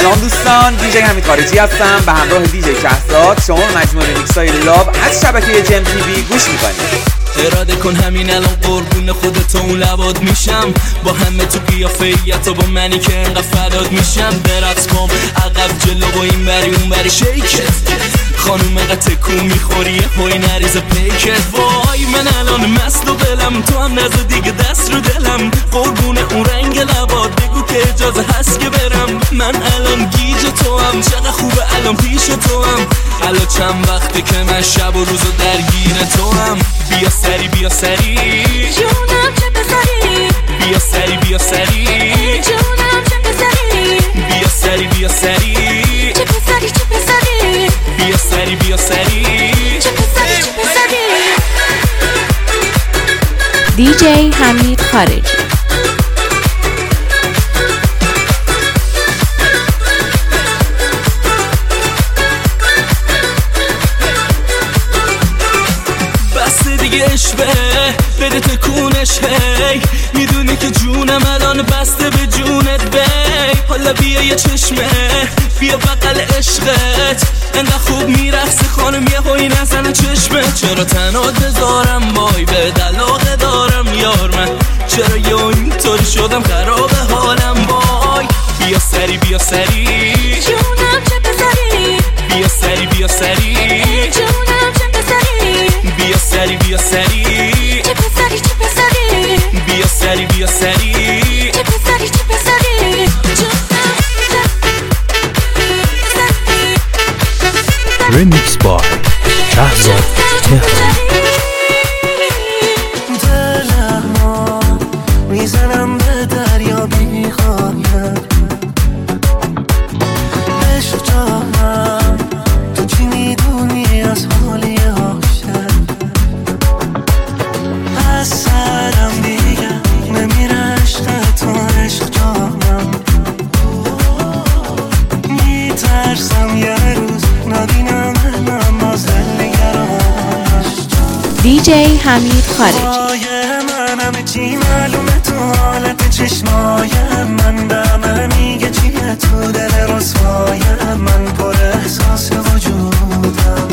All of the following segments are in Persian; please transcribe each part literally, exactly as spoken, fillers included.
سلام دوستان، دیجی حمید خارجی هستم به همراه دیجی کهزاد. شما مجموعه میکسای لاب از شبکه جم تی وی گوش میکنید. اراده کن همین الان قربون خودت اون لباد میشم، با همه تو قیافیت و با منی که انقدر فداد میشم. درت کن عقب جلو با این بری اون بری شیکت، خانوم انقدر تکون میخوری هوی نریز پیکت. وای من الان مست و بلم، تو هم نزد دیگه دست رو دلم. قربون اون رنگ لباد بگو که اجازه هست که برم. من الان گیج تو هم، چقدر خوبه الان پیش تو هم. الان چند وقته که من شب و روزو درگیر تو هم. بیا سری بیا سری جونم چه پسری، بیا سری بیا سری جونم چه پسری، بیا سری بیا سری چه پسری چه پسری، بیا سری بیا سری چه پسری چه پسری. دیجی حمید خارجی. عشقه بده تکونش هی، میدونی که جونم الان بسته به جونت بی. حالا بیا یه چشمه بیا بغل عشقت، انقدر خوب میرقصی خانم یه هوی نزنه چشمه. چرا تنها بذارم وای به دلاغه دارم یار من، چرا یه اینطوری شدم خراب حالم وای. بیا سری بیا سری جونم چه پسری، بیا سری بیا سری جونم چه پسری، بیا سری بیا سری چه پسری چه پسری، بیا سری بیا سری چه پسری چه پسری. ریمیکس بای کهزاد تهران. دلمو میزنم به دریا بی‌غایت، عشق جانم تو چی میدونی از حالی عاشق. از سرم دیگه نمیره عشق تو، عشق جانم میترسم یه روز نبینم من باز نگرانش. دیجی حمید خارجی. من همه چی معلومه تو حالت چشمای من، به همه میگه چیه تو دل رسوای من، پر احساس وجودم.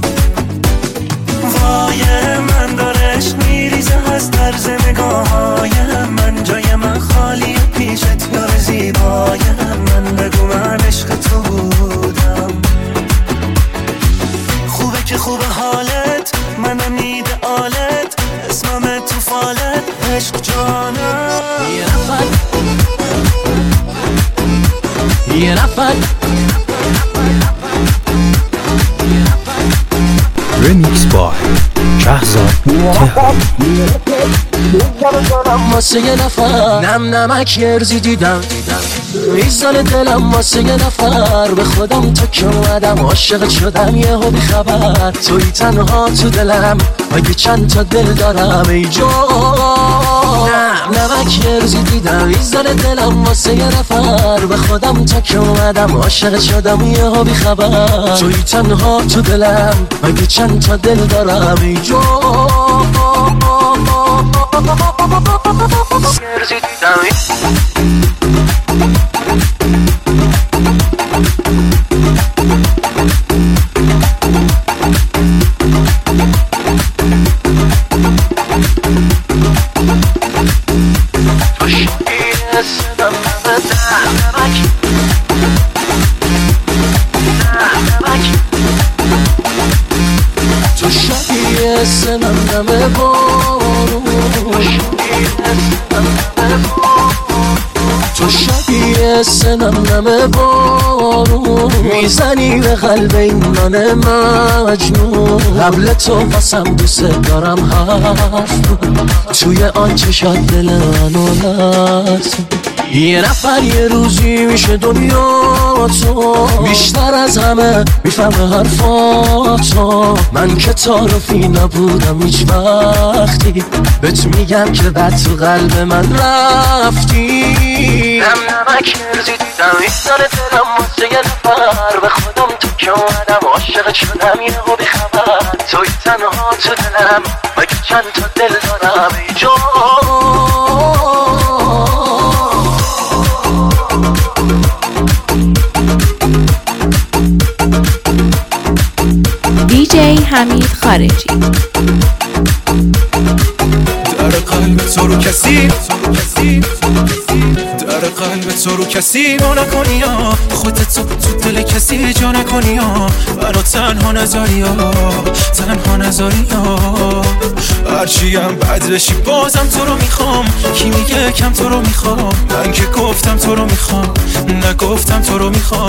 وای من داره عشق میریزه از طرز نگاهای من، جای من خالیه پیشت یار زیبای من. بگو من عشق تو بودم، خوبه که خوبه حالت، منم ایدئالت، اسمم تو فالت، عشق جانم. یه نفر یه نفر ریمیکس بای کهزاد تهران. واسه یه نفر نم نمک ارزی دیدم، میزان دلم واسه یه نفر. به خودم تو که اومدم عاشق شدم یه ها بی خبر. توی تنها تو دلم اگه چند تا دل دارم ای جان. نم نمک ارزی دیدم، میزان دلم واسه یه نفر. به خودم تو که اومدم عاشق شدم یه ها بی خبر. توی تنها تو دلم اگه چند تا دل دارم ای جان. ارزی دیدم تو شبیه سنم نمه بارون، تو شبیه سنم نمه بارون، میزنی به قلب این من مجنون. قبل تو بسم دوست دارم حرف توی آن چشات دل منو لرز. یه نفر یه روزی میشه دنیا تو، بیشتر از همه میفهمه حرفاتو. من که تعارفی نبودم هیچ وقتی، بهت میگم که بعد تو قلب من رفتی. نم نمک ارزی دیدم این سال دلم واسه یه نفر. به خودم تو که اومدم عاشق شدم یه ها بی خبر. توی تنها تو دلم مگه چند تا دل دارم ای جان. حمید خارجی. در قلب تو رو کسی در قلب تو رو کسی ما نکنی یا خودت تو تو دل کسی جا نکنی یا منو تنها نذاری یا تنها نذاری یا هرچی هم بد بشی بازم تو رو میخوام. کی میگه کم تو رو میخوام؟ من که گفتم تو رو میخوام، نگفتم تو رو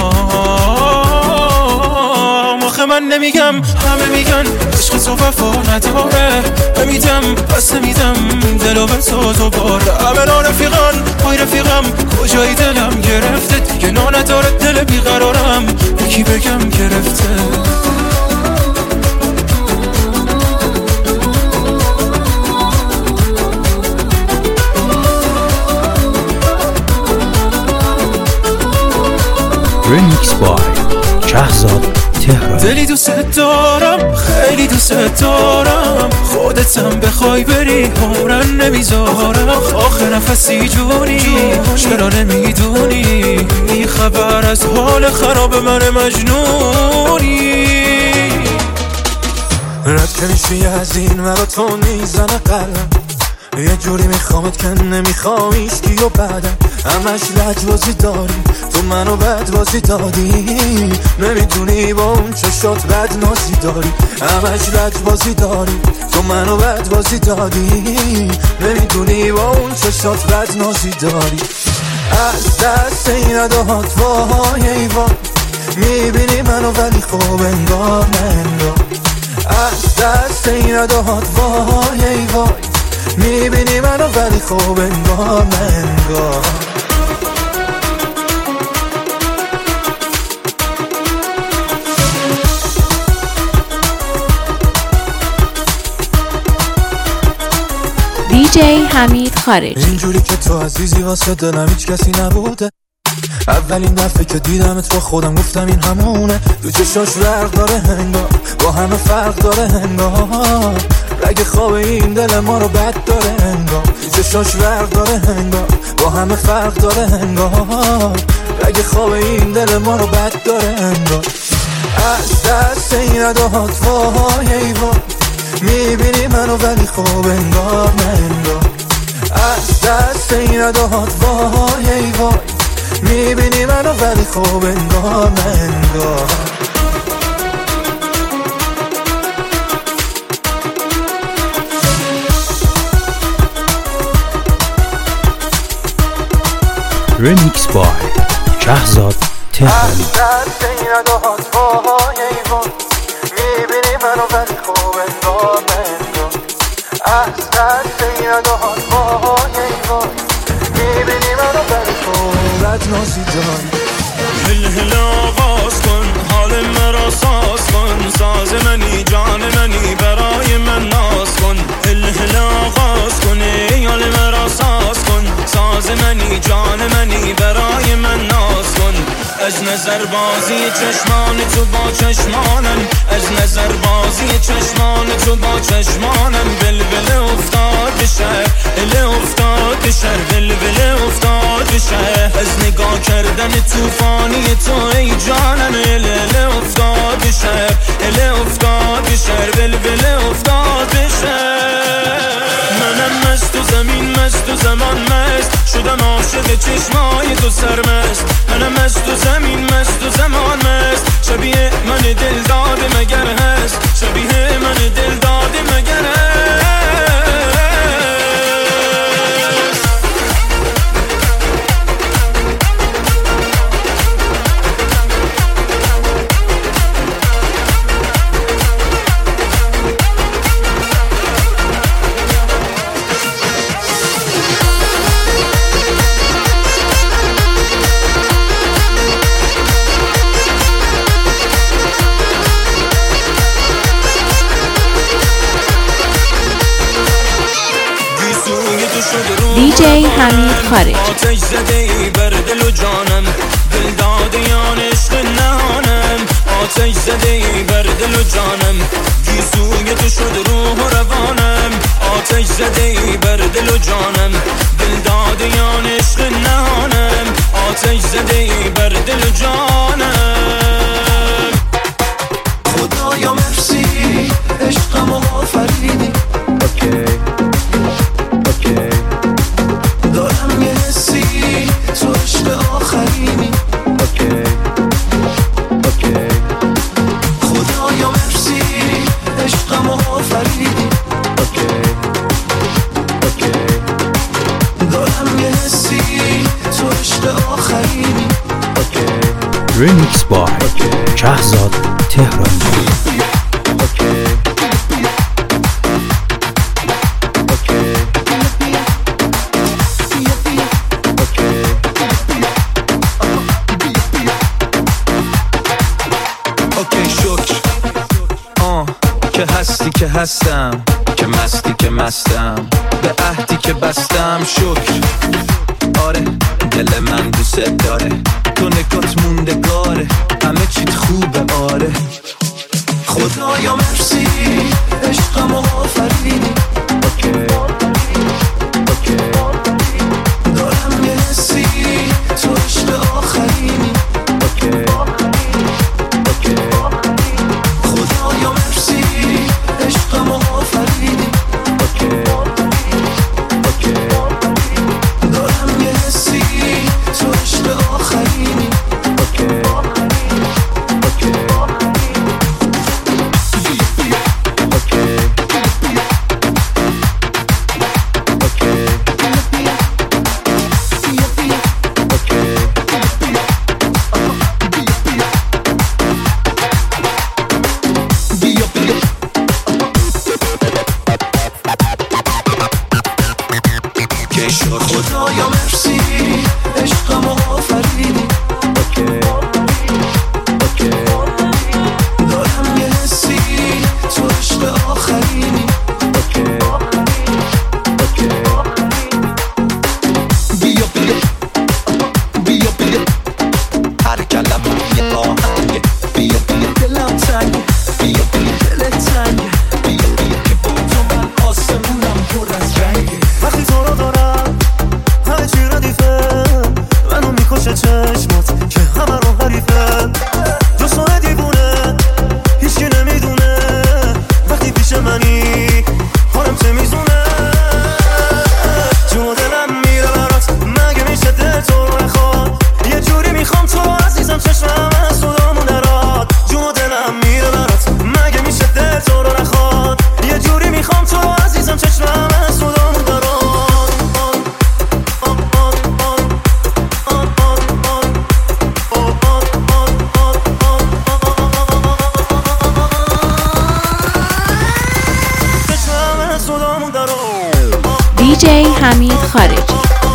میخوام. آخه من نمیگم همه میگن عشق تو وفا نداره، نمیدم پس نمیدم دلو به تو دوباره. همه نا رفیقان پای رفیقم کجایی دلم گرفته دیگه نا نداره دل بیقرارم یکی بگم گرفته. رمیکس بای شهزاد تهران. دلی دوست دارم خیلی دوست دارم، خودتم بخوای بری عمرن نمیذارم. آخه نفسی جونی چرا نمیدونی بی خبر از حال خراب من مجنونی. رد کنیشی از این مرا تو میزنه قلبم، یه جوری میخوامت که نمیخوام ایشکی و بعدم همش لجبازی داری تو منو بد بازی دادی. نمیدونی با اون چشات بد نازی داری همش لجبازی داری تو منو بد بازی دادی. نمیدونی با اون چشات بد نازی داری. از دست این ادهات وای ای وای میبینی منو ولی خوب انگار ننگار. از دست این ادهات وای ای وای میبینی منو ولی خوب انگار منگار. دیجی حمید خارجی. اینجوری که تو عزیزی واسه دلم هیچ کسی نبوده. اولین دفعه که دیدمت با خودم گفتم این همونه. تو چشاش فرق داره هنگار با همه فرق داره هنگار. رگ خواب این دل ما رو بد داره انگار. چشاش فرق داره انگار با همه فرق داره انگار. رگ خواب این دل ما رو بد داره انگار. از دست این ادهات وای ای وای میبینی منو ولی خوب انگار نه انگار. از دست این ادهات وای ای وای میبینی منو ولی خوب انگار نه انگار. رمیکس بای شهزاد تهران. از دست این ادهات وای ای وای میبینی منو ولی خوب انگار نه انگار. از دست این ادهات وای ای وای میبینی منو ولی خوب بد نازی داری. هل هل آغاز کن حال مرا ساز کن، ساز منی جان منی برای من ناز کن. هل هل آغاز کن ای حال مرا ساز کن، ساز منی جان منی برای من ناز کن. از نظر بازی چشمان تو با چشمانم، از نظر بازی چشمان تو با چشمانم. بلبل افتاد به شهر ال افتاد به شهر بلبل افتاد به شهر. از نگاه کردن توفانی تو ای جانم ال ال افتاد به شهر ال افتاد به شهر بلبل افتاد به شهر. منم مست و زمین مست و زمان مست، شدم عاشق چشمای تو سرمست. منم مست و زمین مست و زمان مست، شبیه من دل داده مگر هست، شبیه من دل داده مگر هست. دیجی حمید خارجی. آتش زده ای بر دل و جانم، دل دادیان عشق نهانم. آتش زده ای بر دل و جانم، گیسوی تو شد روح و روانم. آتش زده ای بر دل و جانم، دل دادیان عشق نهانم. آتش زده ای بر دل و جانم. خدایا مرسی رمیکس بای شهزاد تهرانی. هستی که هستم، که مستی که مستم، به عهدی که بستم شکر. آره دل من دوست داره، تو نگات موندگاره، همه چیت خوبه. آره خدایا مرسی، عشقم آفرینی. اوکی اوکی دارم یه حسی، تو عشق آخرینی. اوکی اوکی خدایا مرسی، عشقم آفرینی. اوکی اوکی دارم یه حسی، تو عشق آخرینی. اوکی اوکی خدایا مرسی، عشقم آفرینی. اوکی اوکی دارم یه حسی، تو عشق آخرینی. اوکی اوکی بیا بیا بیا بیا هر کلمه یه آهنگه. بیا بیا دلم تنگه، بیا بیا دلت تنگه. بیا بیا که با تو من آسمونم پر از رنگه. وقتی تو رو دارم همه چی ردیفه، منو میکشه چشمات که همه رو حریفه. جز تو دیوونه هیچی نمیدونه، وقتی پیش منی حالم چه میزونه. جون دلم میره برات، مگه میشه دل تو رو نخواد. یه جوری میخوام تو عزیزم، چشمم از صدامون دراد. جون دلم میره برات، مگه میشه دل تو رو نخواد. یه جوری میخوام تو عزیزم، چشمم از صدامون دراد. دیجی حمید خارجی.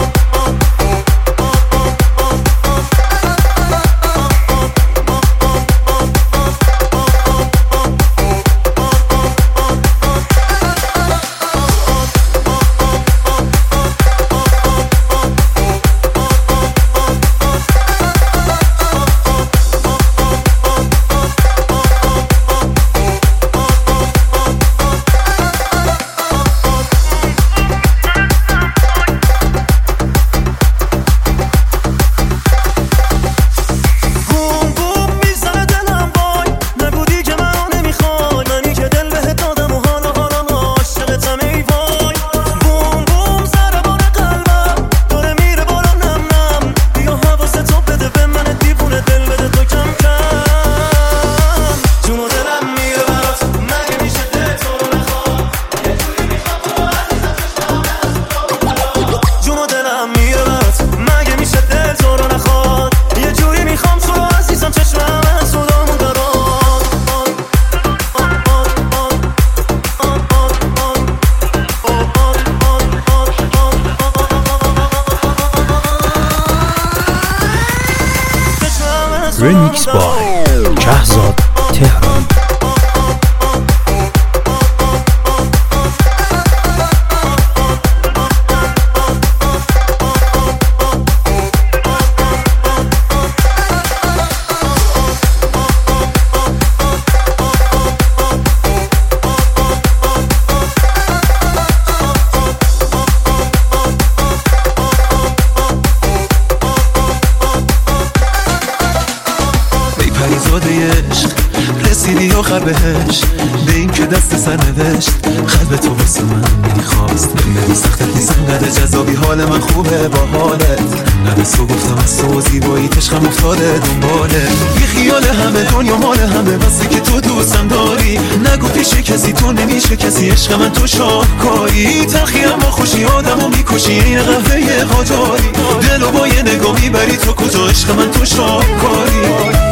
رمیکس بای شهزاد تهرانی. رسیدی آخر بهش، به این که دست سر نوشت قلب تو واسه من میخواست نمی سختت نیست انقدر جذابی حال من خوبه با حالت نرس تو گفتم از تو زیبایی عشقم افتاده دنباله بی خیال همه دنیا مال همه بسه که تو دوستم داری نگو پیش کسی تو نمیشه کسی عشق من تو شاهکاری تلخی اما خوشی آدمو میکشی این قهوه قاجاری دلو با یه نگاه میبری تو کجا عشق من تو شاهکاری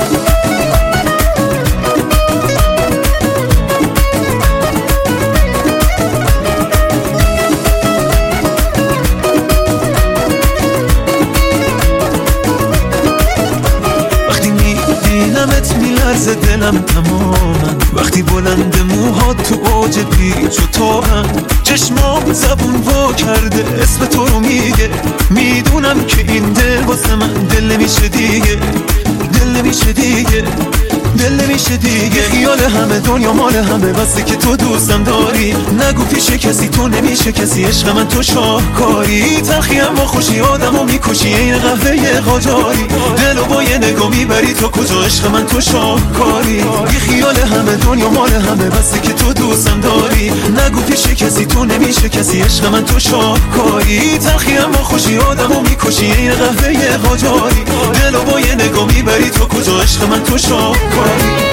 میلرز دلم تمامن وقتی بلند موهات تو اوج پیچ و تابن چشمام زبون وا کرده اسم تو رو میگه میدونم که این دل واسه من دل نمیشه دیگه دل نمیشه دیگه دل نمیشه دیگه خیال همه دنیا مال همه بسه که تو دوستم داری نگو پیش کسی تو نمیشه کسی عشق من تو شاهکاری تلخی اما خوشی آدمو میکشی این قهوه قاجاری دلو با یه نگاه میبری تو کجا عشق من تو شاهکاری بی خیال همه دنیا مال همه بسه که تو دوستم داری نگو پیش کسی تو نمیشه کسی عشق من تو شاهکاری تلخی اما خوشی آدمو میکشی این قهوه قاجاری دلو با یه نگاه میبری تو کجا عشق من تو شاهکاری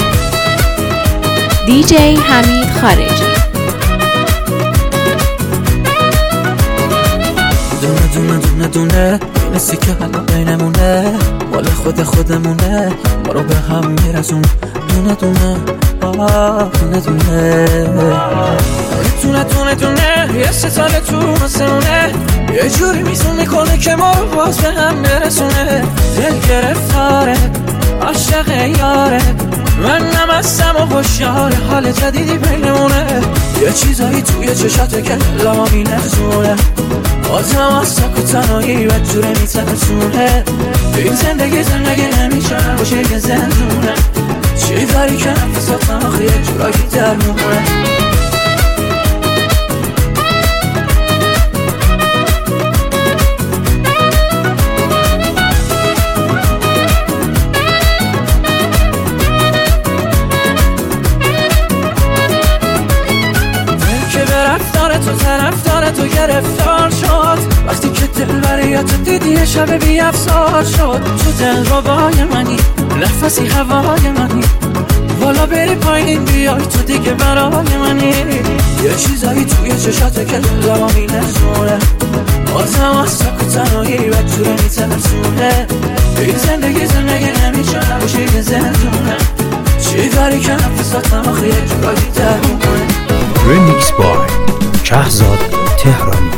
دی جی حمید خارجی. دونه دونه دونه دونه نسی که حالا بینمونه مال خود خودمونه ما رو به هم میرسون دونه دونه آه دونه دونه دونه دونه دونه یه ستاره تو مسونه یه جوری میزون میکنه که ما رو باز به هم برسونه دل گرفتاره عاشق یاره من نمستم و خوشحال حال جدیدی بینمونه یه چیزایی توی چشاته که لما میلرزونه آدم از سک و تنهایی و جوره میترسونه این زندگی زندگی نمیشه باشه یه زندونه چی داری که نفسات من آخه یه جورایی درمونه تو طرفدار تو گرفتار شد وقتی که دل بریات دیدی شب بی افسار شد تو دل ربای منی نفسی هوای منی بالا بری پایین بیای تو دیگه برای منی یه چیزایی توی چشاته که دلما میلرزونه آدم از سک و تنهایی و جوره میترسونه این زندگی زندگی نمیشه باشه یه زندونه چی داری که نفسات من آخه یه جورایی درمونه Remix by شهزاد تهرانی.